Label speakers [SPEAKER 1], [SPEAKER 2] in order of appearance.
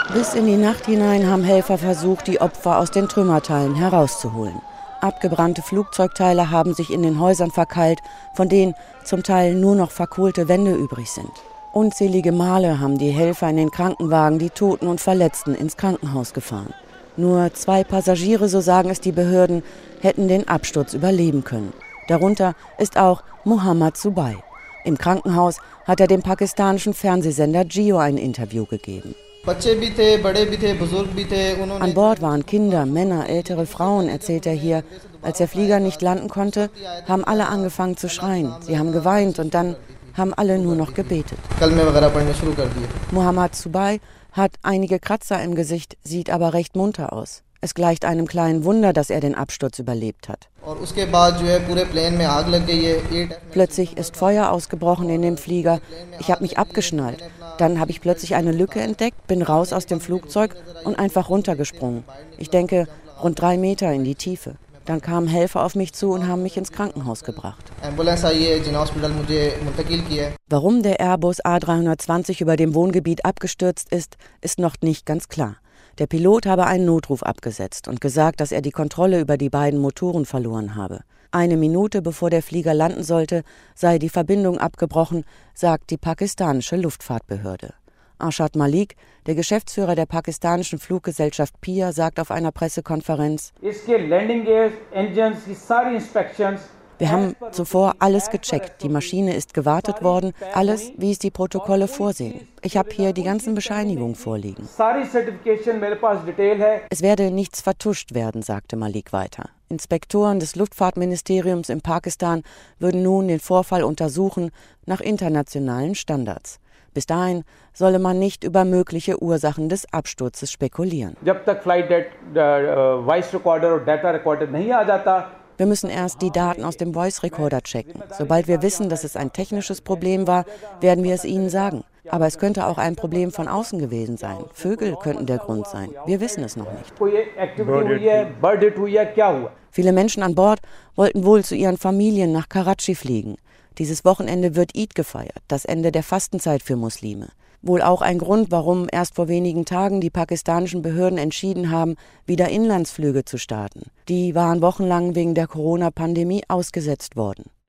[SPEAKER 1] Bis in die Nacht hinein haben Helfer versucht, die Opfer aus den Trümmerteilen herauszuholen. Abgebrannte Flugzeugteile haben sich in den Häusern verkeilt, von denen zum Teil nur noch verkohlte Wände übrig sind. Unzählige Male haben die Helfer in den Krankenwagen die Toten und Verletzten ins Krankenhaus gefahren. Nur 2 Passagiere, so sagen es die Behörden, hätten den Absturz überleben können. Darunter ist auch Mohammad Zubai. Im Krankenhaus hat er dem pakistanischen Fernsehsender Jio ein Interview gegeben. An Bord waren Kinder, Männer, ältere Frauen, erzählt er hier. Als der Flieger nicht landen konnte, haben alle angefangen zu schreien. Sie haben geweint und dann haben alle nur noch gebetet. Mohammad Zubai hat einige Kratzer im Gesicht, sieht aber recht munter aus. Es gleicht einem kleinen Wunder, dass er den Absturz überlebt hat. Plötzlich ist Feuer ausgebrochen in dem Flieger. Ich habe mich abgeschnallt. Dann habe ich plötzlich eine Lücke entdeckt, bin raus aus dem Flugzeug und einfach runtergesprungen. Ich denke, rund 3 Meter in die Tiefe. Dann kamen Helfer auf mich zu und haben mich ins Krankenhaus gebracht. Warum der Airbus A320 über dem Wohngebiet abgestürzt ist, ist noch nicht ganz klar. Der Pilot habe einen Notruf abgesetzt und gesagt, dass er die Kontrolle über die beiden Motoren verloren habe. 1 Minute bevor der Flieger landen sollte, sei die Verbindung abgebrochen, sagt die pakistanische Luftfahrtbehörde. Arshad Malik, der Geschäftsführer der pakistanischen Fluggesellschaft PIA, sagt auf einer Pressekonferenz: Wir haben zuvor alles gecheckt. Die Maschine ist gewartet worden, alles, wie es die Protokolle vorsehen. Ich habe hier die ganzen Bescheinigungen vorliegen. Es werde nichts vertuscht werden, sagte Malik weiter. Inspektoren des Luftfahrtministeriums in Pakistan würden nun den Vorfall untersuchen nach internationalen Standards. Bis dahin solle man nicht über mögliche Ursachen des Absturzes spekulieren. Wir müssen erst die Daten aus dem Voice Recorder checken. Sobald wir wissen, dass es ein technisches Problem war, werden wir es Ihnen sagen. Aber es könnte auch ein Problem von außen gewesen sein. Vögel könnten der Grund sein. Wir wissen es noch nicht. Viele Menschen an Bord wollten wohl zu ihren Familien nach Karachi fliegen. Dieses Wochenende wird Eid gefeiert, das Ende der Fastenzeit für Muslime. Wohl auch ein Grund, warum erst vor wenigen Tagen die pakistanischen Behörden entschieden haben, wieder Inlandsflüge zu starten. Die waren wochenlang wegen der Corona-Pandemie ausgesetzt worden.